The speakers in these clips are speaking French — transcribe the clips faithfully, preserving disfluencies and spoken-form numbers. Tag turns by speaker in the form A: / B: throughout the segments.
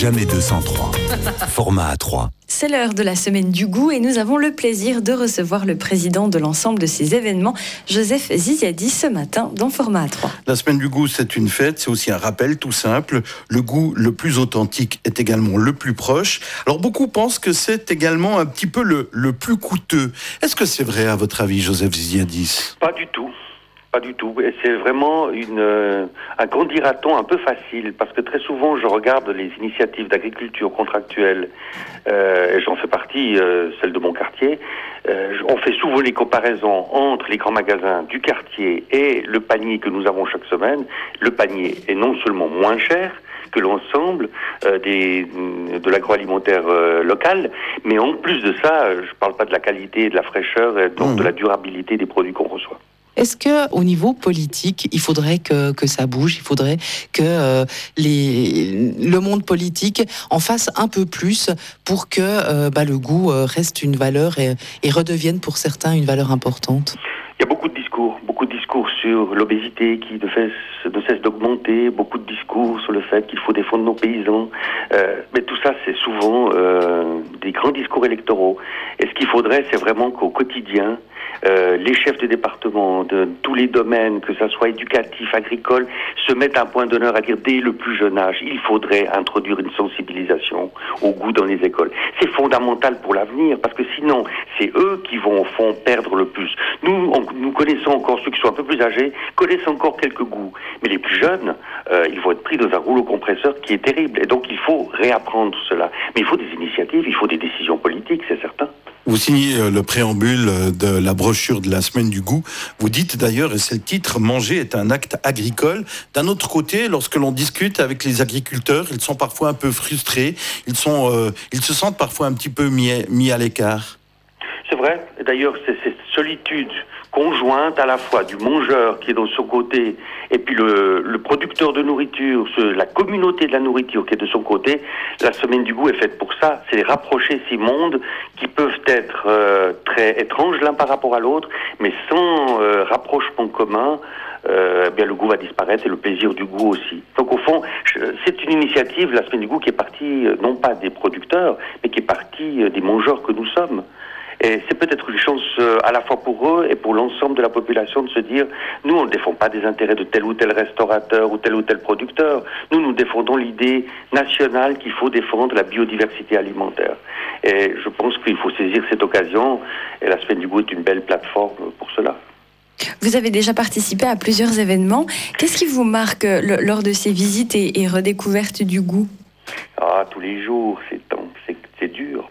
A: jamais deux cent trois. Format A trois.
B: C'est l'heure de la semaine du goût et nous avons le plaisir de recevoir le président de l'ensemble de ces événements, Joseph Ziziadi, ce matin dans Format A trois.
C: La semaine du goût, c'est une fête, c'est aussi un rappel tout simple. Le goût le plus authentique est également le plus proche. Alors beaucoup pensent que c'est également un petit peu le, le plus coûteux. Est-ce que c'est vrai à votre avis, Joseph Ziziadi ?
D: Pas du tout. Pas du tout. Et c'est vraiment une, euh, un grand dira-t-on un peu facile, parce que très souvent, je regarde les initiatives d'agriculture contractuelle, euh, et j'en fais partie, euh, celle de mon quartier. Euh, on fait souvent les comparaisons entre les grands magasins du quartier et le panier que nous avons chaque semaine. Le panier est non seulement moins cher que l'ensemble euh, des, de l'agroalimentaire euh, local, mais en plus de ça, euh, je ne parle pas de la qualité et de la fraîcheur, et donc mmh. de la durabilité des produits qu'on reçoit.
E: Est-ce qu'au niveau politique, il faudrait que, que ça bouge, il faudrait que euh, les, le monde politique en fasse un peu plus pour que euh, bah, le goût euh, reste une valeur et, et redevienne pour certains une valeur importante ?
D: Il y a beaucoup de discours, beaucoup de discours sur l'obésité qui ne cesse, ne cesse d'augmenter, beaucoup de discours sur le fait qu'il faut défendre nos paysans. Euh, mais tout ça, c'est souvent euh, des grands discours électoraux. Et ce qu'il faudrait, c'est vraiment qu'au quotidien, Euh, les chefs de département de tous les domaines, que ça soit éducatif, agricole, se mettent un point d'honneur à dire dès le plus jeune âge, il faudrait introduire une sensibilisation au goût dans les écoles. C'est fondamental pour l'avenir, parce que sinon, c'est eux qui vont au fond perdre le plus. Nous, on, nous connaissons encore, ceux qui sont un peu plus âgés, connaissent encore quelques goûts. Mais les plus jeunes, euh, ils vont être pris dans un rouleau compresseur qui est terrible. Et donc, il faut réapprendre tout cela. Mais il faut des initiatives, il faut des décisions politiques, c'est certain.
C: Vous signez le préambule de la brochure de la semaine du goût. Vous dites d'ailleurs, et c'est le titre, manger est un acte agricole. D'un autre côté, lorsque l'on discute avec les agriculteurs, ils sont parfois un peu frustrés. Ils sont, euh, ils se sentent parfois un petit peu mis, mis à l'écart.
D: C'est vrai. Et d'ailleurs, c'est cette solitude conjointe à la fois du mangeur qui est de son côté et puis le, le producteur de nourriture, ce, la communauté de la nourriture qui est de son côté. La semaine du goût est faite pour ça, c'est rapprocher ces mondes qui peuvent être euh, très étranges l'un par rapport à l'autre, mais sans euh, rapprochement commun, euh, eh bien le goût va disparaître et le plaisir du goût aussi. Donc au fond, je, c'est une initiative, la semaine du goût, qui est partie euh, non pas des producteurs, mais qui est partie euh, des mangeurs que nous sommes. Et c'est peut-être une chance euh, à la fois pour eux et pour l'ensemble de la population de se dire, nous on ne défend pas des intérêts de tel ou tel restaurateur ou tel ou tel producteur. Nous, nous défendons l'idée nationale qu'il faut défendre la biodiversité alimentaire. Et je pense qu'il faut saisir cette occasion, et la semaine du goût est une belle plateforme pour cela.
B: Vous avez déjà participé à plusieurs événements. Qu'est-ce qui vous marque le, lors de ces visites et, et redécouvertes du goût ?
D: Ah, tous les jours, c'est, c'est, c'est dur.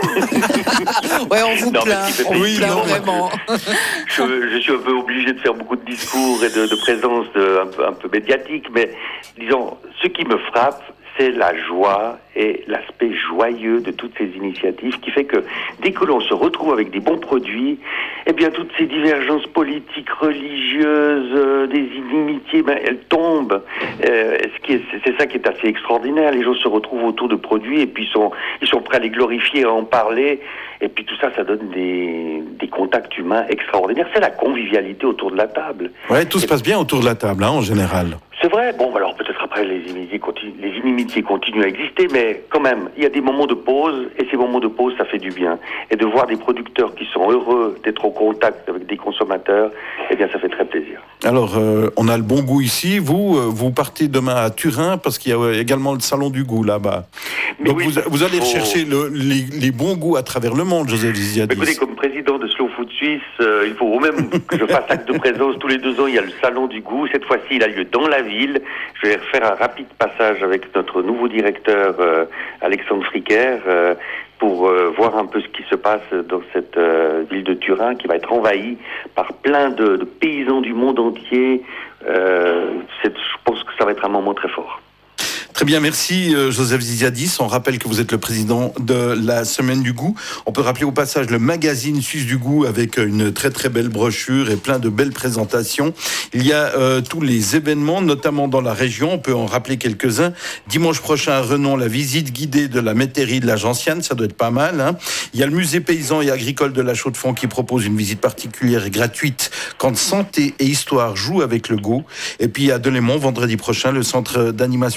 E: Ouais, on vous
D: non,
E: plaint, on vous plaint vraiment.
D: Je, je suis un peu obligé de faire beaucoup de discours et de, de présence de, un, peu, un peu médiatique, mais disons, ce qui me frappe, c'est la joie et l'aspect joyeux de toutes ces initiatives qui fait que dès que l'on se retrouve avec des bons produits, eh bien toutes ces divergences politiques, religieuses, euh, des inimitiés, ben, elles tombent. Euh, ce qui est, c'est ça qui est assez extraordinaire. Les gens se retrouvent autour de produits et puis sont, ils sont prêts à les glorifier, à en parler. Et puis tout ça, ça donne des, des contacts humains extraordinaires. C'est la convivialité autour de la table.
C: Ouais, tout et se passe bien autour de la table, hein, en général.
D: C'est vrai. Bon, alors peut-être après les inimitiés, continuent, les inimitiés continuent à exister, mais quand même, il y a des moments de pause, et ces moments de pause, ça fait du bien. Et de voir des producteurs qui sont heureux d'être au contact avec des consommateurs, eh bien, ça fait très plaisir.
C: Alors, euh, on a le bon goût ici. Vous, euh, vous partez demain à Turin, parce qu'il y a euh, également le salon du goût là-bas. Mais donc, oui, vous, vous allez faut... chercher le, les, les bons goûts à travers le monde, Joseph Ziziadi.
D: Écoutez, comme président de Slow Food Suisse, euh, il faut même que je fasse acte de présence. Tous les deux ans, il y a le salon du goût. Cette fois-ci, il a lieu dans la ville. Je vais faire un rapide passage avec notre nouveau directeur, euh, Alexandre Fricker, euh, pour euh, voir un peu ce qui se passe dans cette euh, ville de Turin, qui va être envahie par plein de, de paysans du monde entier. Euh, c'est, je pense que ça va être un moment très fort.
C: Très bien, merci euh, Joseph Ziziadi. On rappelle que vous êtes le président de la Semaine du Goût. On peut rappeler au passage le magazine Suisse du Goût avec une très très belle brochure et plein de belles présentations. Il y a euh, tous les événements, notamment dans la région. On peut en rappeler quelques-uns. Dimanche prochain à Renon, la visite guidée de la métairie de la Gentiane, ça doit être pas mal. Hein. Il y a le musée paysan et agricole de la Chaux-de-Fonds qui propose une visite particulière et gratuite quand santé et histoire jouent avec le goût. Et puis à Delémont, vendredi prochain, le centre d'animation et de formation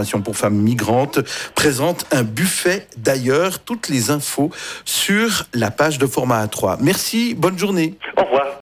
C: transformation pour femmes migrantes présente un buffet d'ailleurs. Toutes les infos sur la page de Format A trois. Merci, bonne journée.
D: Au revoir.